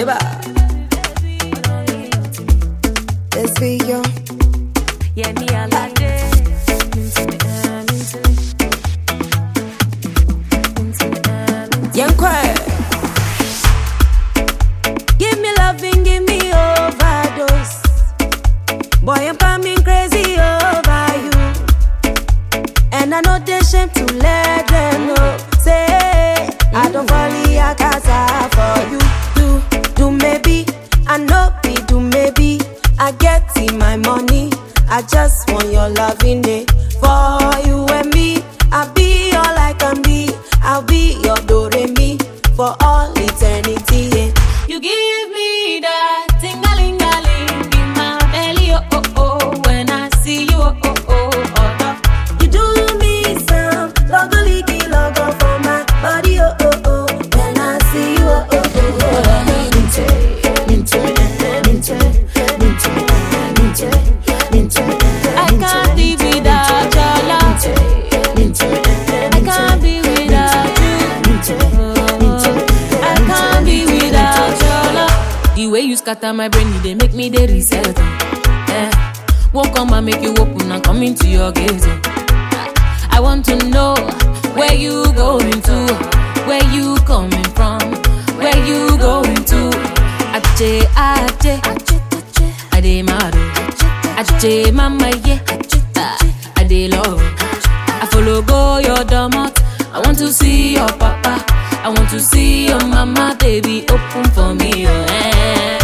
Eba. Let's be young. Yeah, me a lot day. Young quiet. Give me loving, give me overdose. Boy, I'm coming crazy over you. And I know they shame to let them know. Say, I don't fall a casa for you. Do maybe, I know be do maybe. I get in my money. I just want your loving day. For you and me, I'll be all I can be. I'll be your do-re-mi for all eternity. Yeah. You give me that ting-a-ling-a-ling in my belly, oh oh oh. When I see you, oh oh oh oh. You do me some logo-leaky logo for my body, oh oh oh. When I see you, oh oh oh. I can't live without your love. I can't be without you. I can't be without your love. The way you scatter my brain, they make me the reset. Won't come and make you open and come into your gaze. I want to know where you going to, where you coming from, where you going to. Ache, ache, ade mado, ache mama yeah, ade love. I follow go your domot. I want to see your papa. I want to see your mama, baby. Open for me, oh, eh.